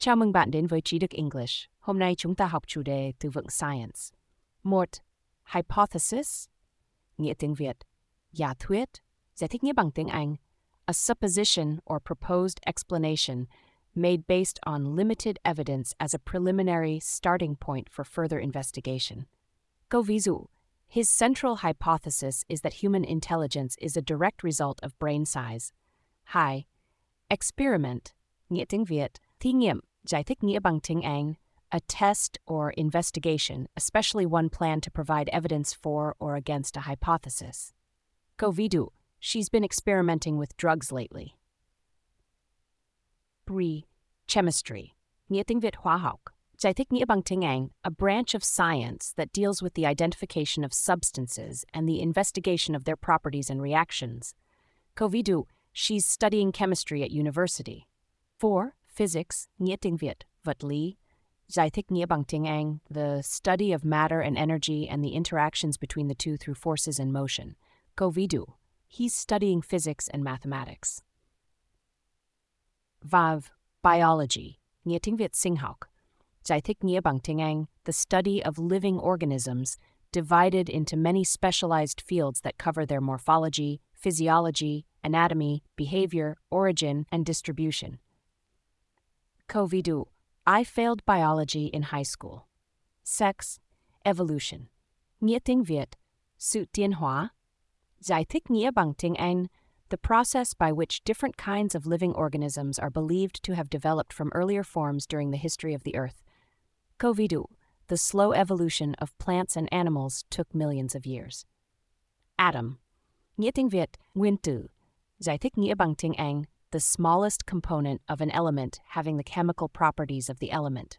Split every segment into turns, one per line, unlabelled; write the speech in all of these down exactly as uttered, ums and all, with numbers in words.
Chào mừng bạn đến với Trí Đức English. Hôm nay chúng ta học chủ đề từ vựng science. Một. Hypothesis, nghĩa tiếng Việt, giả thuyết, giải thích nghĩa bằng tiếng Anh. A supposition or proposed explanation made based on limited evidence as a preliminary starting point for further investigation. Câu ví dụ, his central hypothesis is that human intelligence is a direct result of brain size. Hai. Experiment, nghĩa tiếng Việt, thí nghiệm, giải thích nghĩa bằng tiếng Anh, a test or investigation, especially one planned to provide evidence for or against a hypothesis. Câu ví dụ, she's been experimenting with drugs lately. Three. Chemistry, nghĩa tiếng Việt hóa học, giải thích nghĩa bằng tiếng Anh, a branch of science that deals with the identification of substances and the investigation of their properties and reactions. Câu ví dụ, she's studying chemistry at university. Four. Physics, nghĩa tiếng Việt, vật lý, giải thích nghĩa bằng tiếng Anh, the study of matter and energy and the interactions between the two through forces and motion. Câu ví dụ, he's studying physics and mathematics. Five. Biology, nghĩa tiếng Việt sinh học, giải thích nghĩa bằng tiếng Anh, the study of living organisms divided into many specialized fields that cover their morphology, physiology, anatomy, behavior, origin, and distribution. Câu ví dụ, I failed biology in high school. Sex, evolution, nghĩa tiếng Việt, sự tiến hóa, giải thích nghĩa bằng tiếng Anh, the process by which different kinds of living organisms are believed to have developed from earlier forms during the history of the Earth. Câu ví dụ, the slow evolution of plants and animals took millions of years. Atom, nghĩa tiếng Việt, nguyên tử, giải thích nghĩa bằng tiếng Anh, the smallest component of an element having the chemical properties of the element.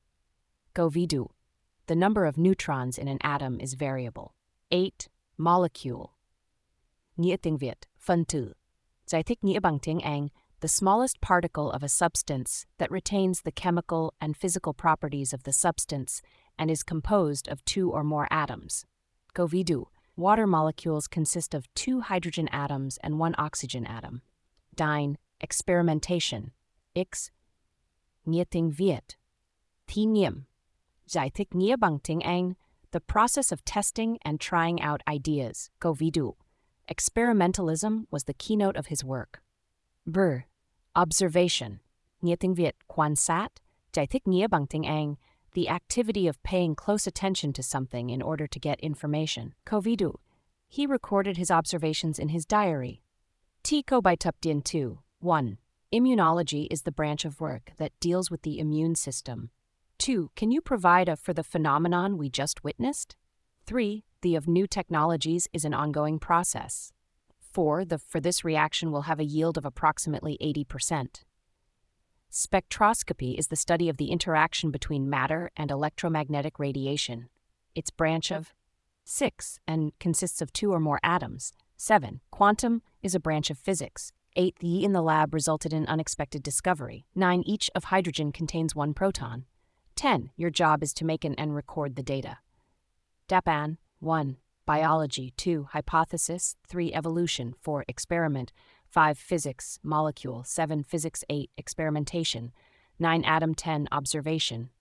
Câu ví dụ, the number of neutrons in an atom is variable. Eight. Molecule, nghĩa tiếng Việt, phân tử, giải thích nghĩa bằng tiếng Anh, the smallest particle of a substance that retains the chemical and physical properties of the substance and is composed of two or more atoms. Câu ví dụ, water molecules consist of two hydrogen atoms and one oxygen atom. Nine. Experimentation, X, nghĩa tiếng Việt, thí nghiệm, giải thích nghĩa bằng tiếng Anh, the process of testing and trying out ideas. Câu ví dụ, experimentalism was the keynote of his work. B. Observation, nghĩa tiếng Việt, quan sát, giải thích nghĩa bằng tiếng Anh, the activity of paying close attention to something in order to get information. Câu ví dụ, he recorded his observations in his diary. T. Câu bài tập điển two. One. Immunology is the branch of work that deals with the immune system. Two. Can you provide a for the phenomenon we just witnessed? Three. The of new technologies is an ongoing process. Four. The for this reaction will have a yield of approximately eighty percent. Spectroscopy is the study of the interaction between matter and electromagnetic radiation. Its branch of six and consists of two or more atoms. Seven. Quantum is a branch of physics. Eight. The E in the lab resulted in unexpected discovery. Nine. Each of hydrogen contains one proton. Ten. Your job is to make an and record the data. Đáp án. One. Biology. Two. Hypothesis. Three. Evolution. Four. Experiment. Five. Physics. Molecule. Seven. Physics. Eight. Experimentation. Nine. Atom. Ten. Observation.